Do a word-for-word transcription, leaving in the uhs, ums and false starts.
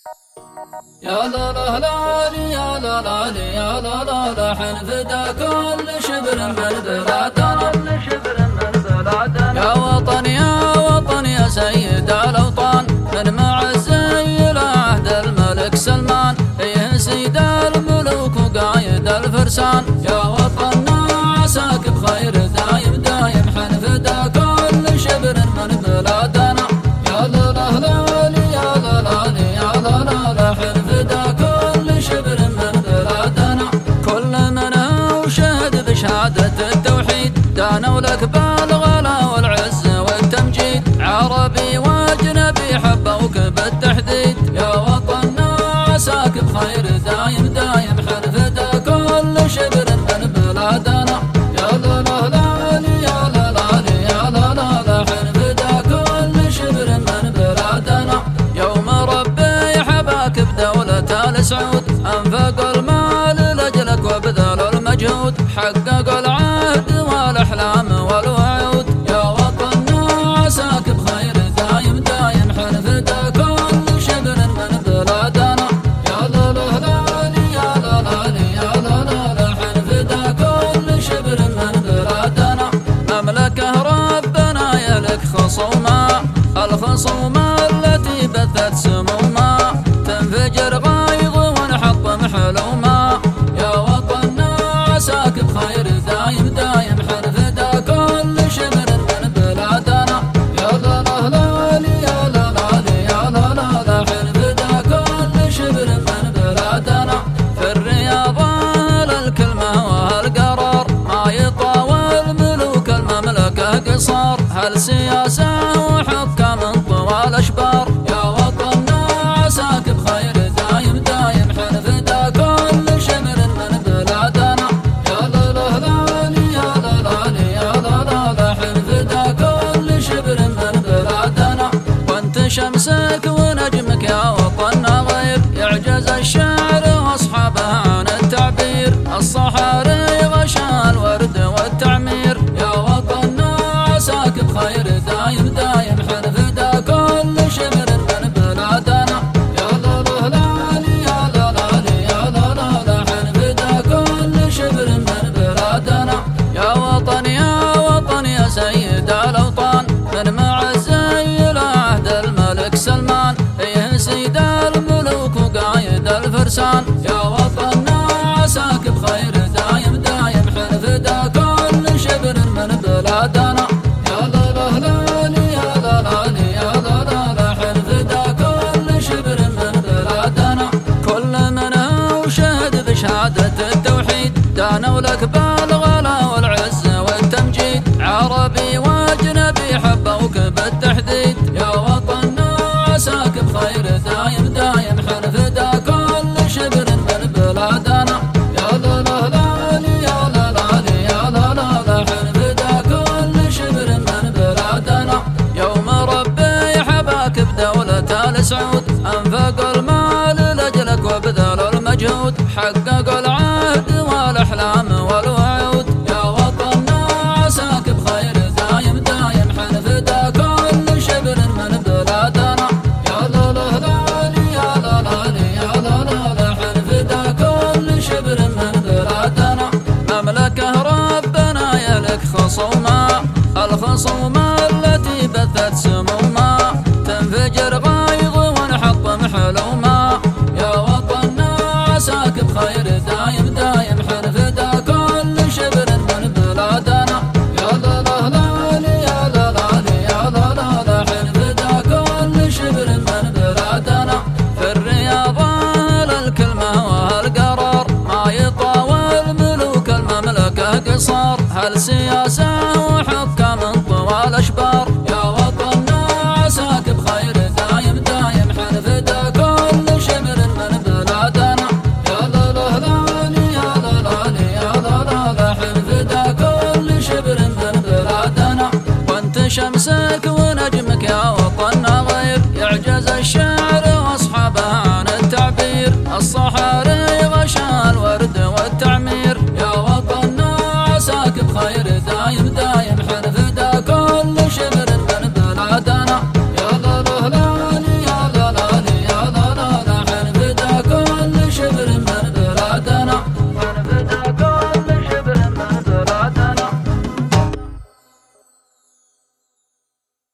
يا لا لا لا يا لا لا يا لا لا لا حن فدا كل شبر من بلادنا يا وطن يا وطن يا سيد الأوطان من معزي لعهد الملك سلمان ايه سيد الملوك وقايد الفرسان يا وطننا عساك بخير دايم دايم حن فدا كل شبر من بلادنا يا لا لا لا يا لا لا يا لا لا لا حن فدا كل شبر من بلادنا كل من وشهد بشهادة التوحيد دانوا لك بالغلا والعز والتمجيد عربي واجنبي حبوك بالتحديد يا وطننا عساك بخير دايم دايم حن فدا كل شبر من بلادنا يا لا لا لا يا لا لا يا لا لا لا حن فدا كل شبر من بلادنا يوم ربي حباك بدولة السعود انفقوا المال لاجلك وبذلوا المجهود حققوا العهد والاحلام والوعود يا وطننا عساك بخير دايم دايم حن فدا كل شبر من بلادنا يا لا لا لا يا لا لا يا لا لا لا حن فدا كل شبر من بلادنا مملكة ربنا يلك خصومة الخصومة التي بثت سمومة تنفجر غيظ ونحطم حلومة يا وطننا عساك بخير دايم دايم حن فدا كل شبر من بلادنا يا لا لا لا يا لا لا يا لا لا لا حن فدا كل شبر من بلادنا في الرياضة الكلمة وهالقرار ما يطاول ملوك المملكة قصار هالسياسة وحكام طوال اشبار يا وطننا عساك بخير دايم دايم حن فدا كل شبر من بلادنا يا لا لا لا يا لا لا يا لا لا لا حن فدا كل شبر من بلادنا وانت شمسك ونجمك يا وطننا غير يعجز الشعر واصحابه عن التعبير الصحاري غشا الورد والتعمير يا وطننا عساك بخير دايم دايم حن فدا كل شبر من بلادنا يا لا لا لا يا لا لا يا لا لا لا حن فدا كل شبر من بلادنا يا وطن يا وطن يا سيد الأوطان من معزي لعهد الملك سلمان ايه سيد الملوك وقايد الفرسان يا وطننا عساك بخير دايم دايم حن فدا كل شبر من بلادنا يا لا لا لا يا لا لا يا لا لا لا حن فدا كل شبر من بلادنا كل من وشهد بشهادة التوحيد دانوا لك بالغلا والعز والتمجيد عربي واجنبي حبوك بالتحديد يا وطننا عساك بخير دايم دايم حن فدا كل شبر من بلادنا يا لا لا لا يا لا لا يا لا لا لا حن فدا كل شبر من بلادنا يوم ربي حباك بدولة السعود انفقوا المال لاجلك وبذلوا المجهود حققوا